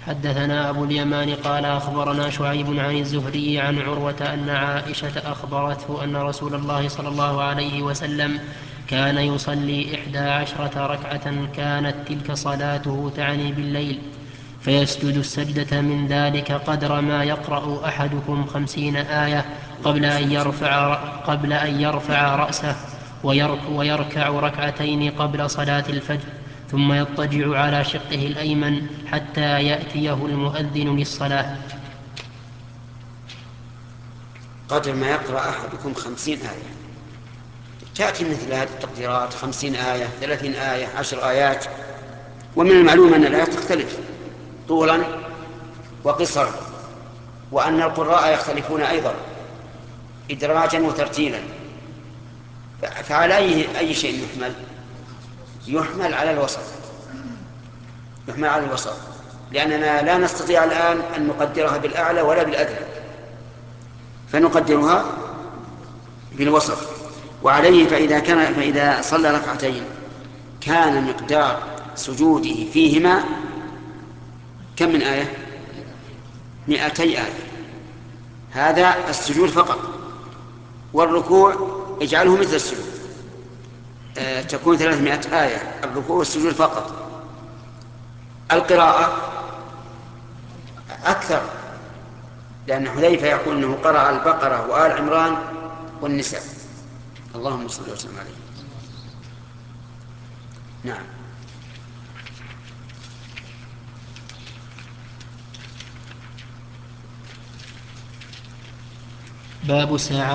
حدثنا أبو اليمان قال أخبرنا شعيب عن الزهري عن عروة أن عائشة أخبرته أن رسول الله صلى الله عليه وسلم كان يصلي 11 ركعة كانت تلك صلاته تعني بالليل، فيسجد السجدة من ذلك قدر ما يقرأ أحدكم 50 آية قبل أن يرفع رأسه، ويركع ركعتين قبل صلاة الفجر، ثم يضطجع على شقه الأيمن حتى يأتيه المؤذن للصلاة. قدر ما يقرأ أحدكم 50 آية، تأتي مثل هذه التقديرات: 50 آية، 30 آية، 10 آيات. ومن المعلوم أن الآيات تختلف طولا وقصرا، وأن القراء يختلفون أيضا إدراجا وترتيلا. فعلى أي شيء يحمل؟ يحمل على الوسط، يحمل على الوسط، لأننا لا نستطيع الآن أن نقدرها بالأعلى ولا بالأدنى، فنقدرها بالوسط. وعليه فإذا صلى ركعتين كان مقدار سجوده فيهما كم من آية؟ 200 آية. هذا السجود فقط، والركوع اجعله مثل السجود، تكون 300 آية الركوع والسجود فقط. القراءة أكثر، لأن حذيفة يقول أنه قرأ البقرة وآل عمران والنساء. اللهم صل وسلم عليه. نعم. باب ساعات